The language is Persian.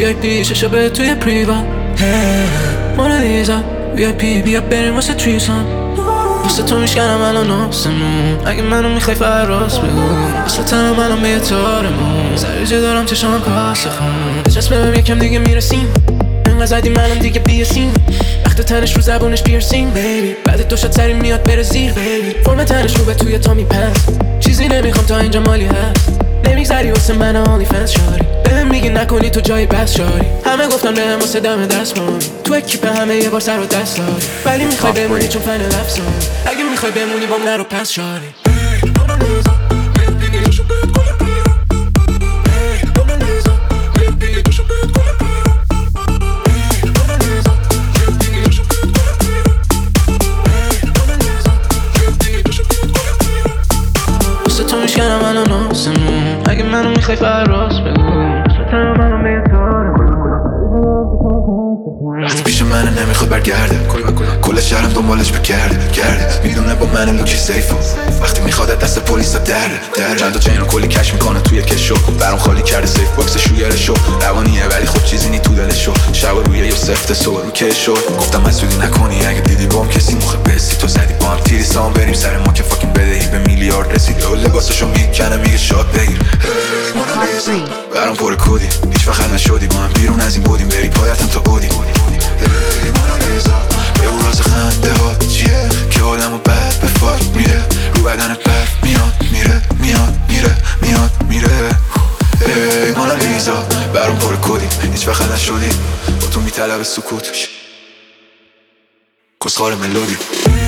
VIP ششه به توی پریوان مونالیزا VIP بیا بریم واسه تریسان واسه تو میشکنم الان آسمون اگه منو میخوای فراز بگو واسه تنم الان به یه تارمون سریجه دارم چشم کاسه خون بچسب بهم یکم دیگه میرسیم انقدر زدیم الان دیگه بیاسیم وقت تنش رو زبونش پیرسیم بیبی بعد دو شد سری میاد بره زیر بیبی فرم تنش رو به توی تا میپس چیزی نمیخوام تا اینجا مالی هست نمیگذری واسه من آنلی فنس شاری بهم میگی نکنی تو جای بس شاری همه گفتن بهم واسه دم دست مانی تو اکیپ همه یه بار سر و دست داری ولی میخوای بمونی چون فن لفظانی اگه میخوای بمونی بام نرو پس شاری تو میشکنم الان آسمون اگه منو میخوای فراز بگو ستم منو میتارم وقتی پیش منه نمیخواد برگرده کل شهرم دنبالش بگرده میدونه با من لوکی سیفو وقتی میخواد دست پلیسا درده چند تا چین رو کلی کش میکنه توی کشو برام خالی کرده سیف باکس شویرشو روانیه ولی خب چیزی نی تو دلشو شب روی یه سفت سو رو کشو گفتم مسئولی نکنی اگه دیدی بام کسی مخه بسی تو زدی با هم تیری سام بریم سر ما که فاکین بدهی به میلیارد رسید و لباسشو میکنه میگه شاد بگیر برام پر کودی هیچ وقت نشدی با هم بیرون از این بودیم بری پایتم تا بودی به اون راز خنده ها چیه که آدمو بد به فاک میره رو بدنت بد میاد ای مونالیزا برام پر کودی هیچ وقت نشدی با تو میطلب سکوت کسخار ملودی